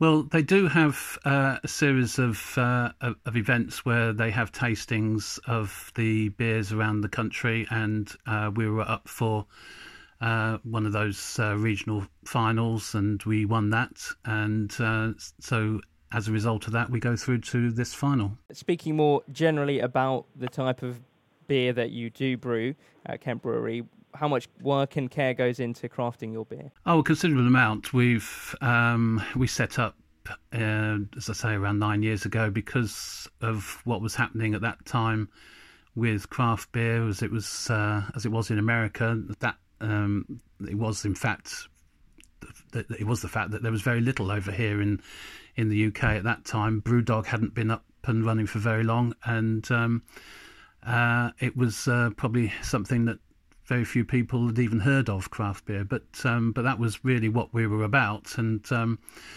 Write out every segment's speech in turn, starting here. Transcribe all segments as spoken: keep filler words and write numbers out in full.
Well, they do have uh, a series of, uh, of of events where they have tastings of the beers around the country, and uh, we were up for uh, one of those uh, regional finals, and we won that. And uh, so, as a result of that, we go through to this final. Speaking more generally about the type of beer that you do brew at Kent Brewery, how much work and care goes into crafting your beer? Oh, a considerable amount. We've um, we set up, uh, as I say, around nine years ago because of what was happening at that time with craft beer, as it was uh, as it was in America. That um, it was, in fact, that it was the fact that there was very little over here in in the U K at that time. Brewdog hadn't been up and running for very long, and um, uh, it was uh, probably something that very few people had even heard of, craft beer, but um, but that was really what we were about, and um,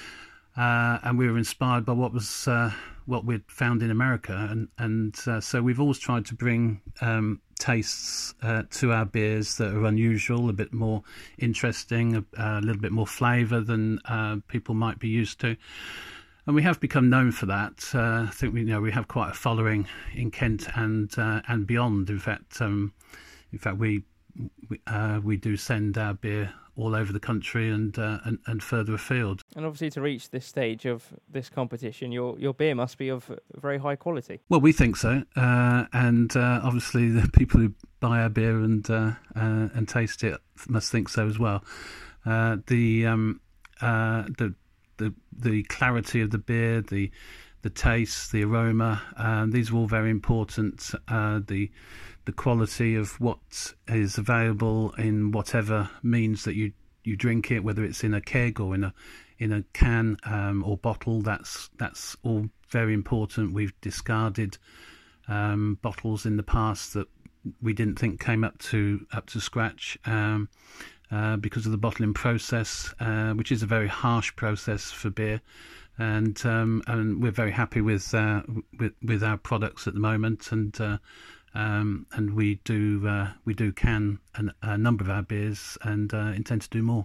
uh, and we were inspired by what was uh, what we'd found in America, and and uh, so we've always tried to bring um, tastes uh, to our beers that are unusual, a bit more interesting, a, a little bit more flavour than uh, people might be used to. And we have become known for that. Uh, I think we you know we have quite a following in Kent and uh, and beyond. In fact, um, in fact we. We, uh, we do send our beer all over the country and, uh, and and further afield. And obviously, to reach this stage of this competition, your your beer must be of very high quality. Well, we think so, uh, and uh, obviously the people who buy our beer and uh, uh, and taste it must think so as well. Uh, the um, uh, the the the clarity of the beer, the the taste, the aroma, um, these are all very important. Uh, the the quality of what is available in whatever means that you, you drink it, whether it's in a keg or in a in a can um, or bottle, that's that's all very important. We've discarded um, bottles in the past that we didn't think came up to up to scratch um, uh, because of the bottling process, uh, which is a very harsh process for beer. And um, and we're very happy with uh, with with our products at the moment, and uh, um, and we do uh, we do can an, a number of our beers, and uh, intend to do more.